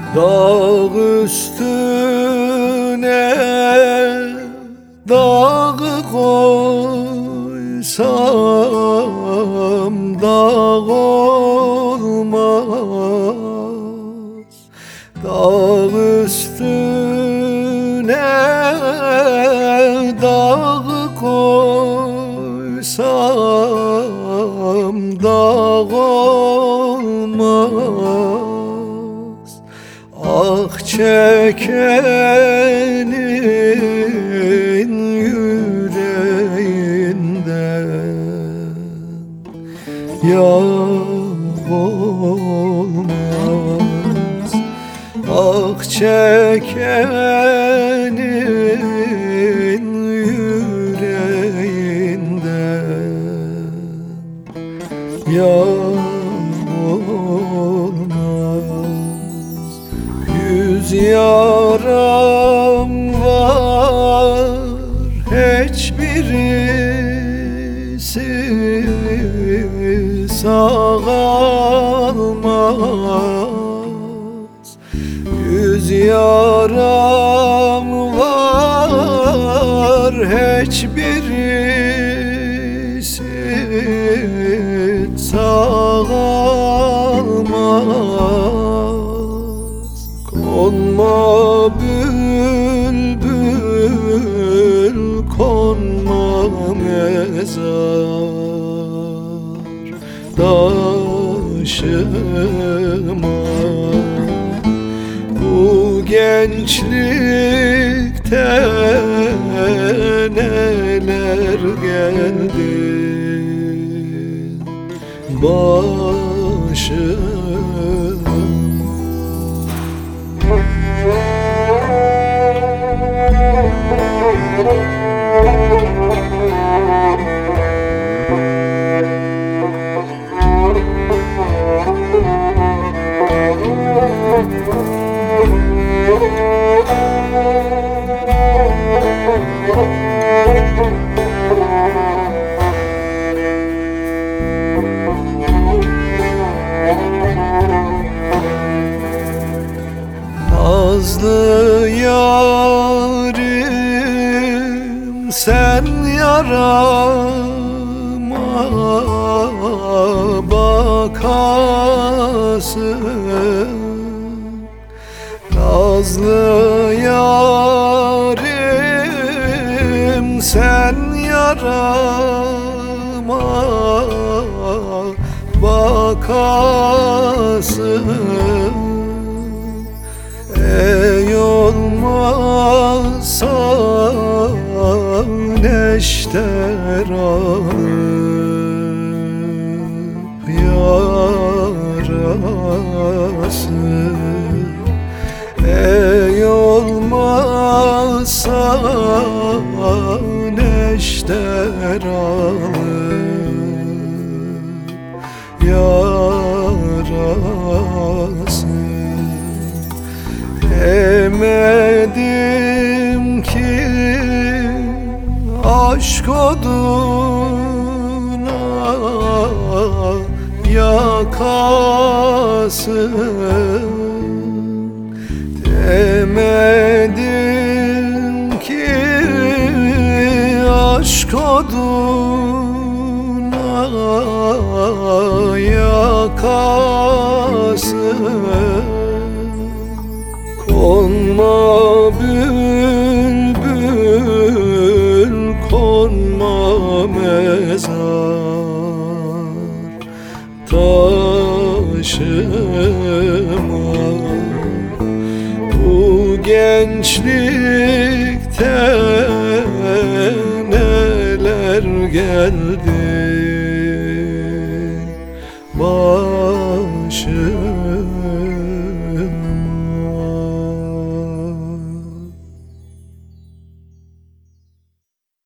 Dağ üstüne dağı koysam dağ olmaz. Dağ üstüne dağı koysam dağ olmaz. Ah çekenin yüreğinden yar olmaz. Ah çekenin yüreğinden yar olmaz. Yüz yaram var, hiçbirisi sağ kalmaz. Yüz yaram var, hiçbirisi sağ kalmaz. Konma bülbül, konma mezar taşıma. Bu gençlikte neler geldi başıma. Nazlı yarim, sen yarama bakasın. Nazlı yarim, sen yarama bakasın. Ey olmazsa neşter alıp yarasın. Ey olmazsa neşter alıp yarasın. Emedim ki aşk oduna yakasın. Demedim ki aşk oduna yakasın. Konma bülbül, konma mezar taşıma. Bu gençlikte neler geldi başıma.